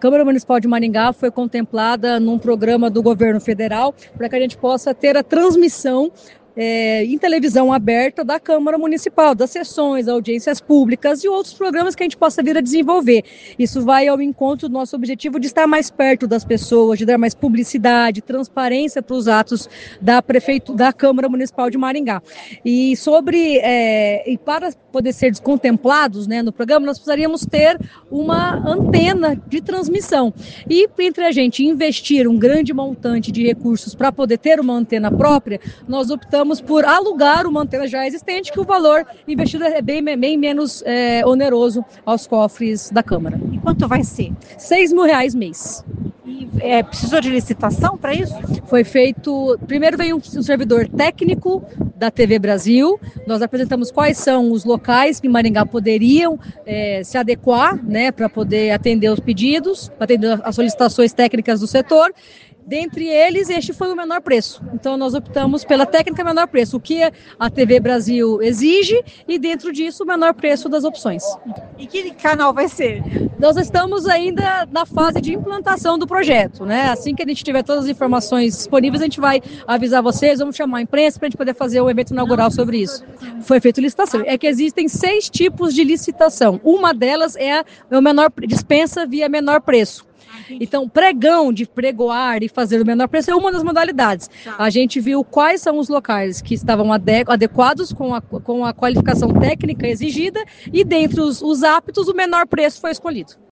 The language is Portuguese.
Câmara Municipal de Maringá foi contemplada num programa do governo federal para que a gente possa ter a transmissão em televisão aberta da Câmara Municipal, das sessões, audiências públicas e outros programas que a gente possa vir a desenvolver. Isso vai ao encontro do nosso objetivo de estar mais perto das pessoas, de dar mais publicidade, transparência para os atos da Câmara Municipal de Maringá. E para poder ser contemplados, né, no programa, nós precisaríamos ter uma antena de transmissão. E entre a gente investir um grande montante de recursos para poder ter uma antena própria, nós optamos por alugar uma antena já existente, que o valor investido é bem menos oneroso aos cofres da Câmara. E quanto vai ser? R$6.000 mês. E precisou de licitação para isso? Foi feito, primeiro veio um servidor técnico da TV Brasil, nós apresentamos quais são os locais que em Maringá poderiam se adequar, né, para poder atender os pedidos, para atender as solicitações técnicas do setor. Dentre eles, este foi o menor preço. Então, nós optamos pela técnica menor preço, o que a TV Brasil exige, e dentro disso, o menor preço das opções. E que canal vai ser? Nós estamos ainda na fase de implantação do projeto, né? Assim que a gente tiver todas as informações disponíveis, a gente vai avisar vocês, vamos chamar a imprensa para a gente poder fazer o evento inaugural sobre isso. Foi feita licitação. É que existem 6 tipos de licitação. Uma delas é o menor dispensa via menor preço. Então, pregão de pregoar e fazer o menor preço é uma das modalidades. A gente viu quais são os locais que estavam adequados com a qualificação técnica exigida e dentre os aptos, o menor preço foi escolhido.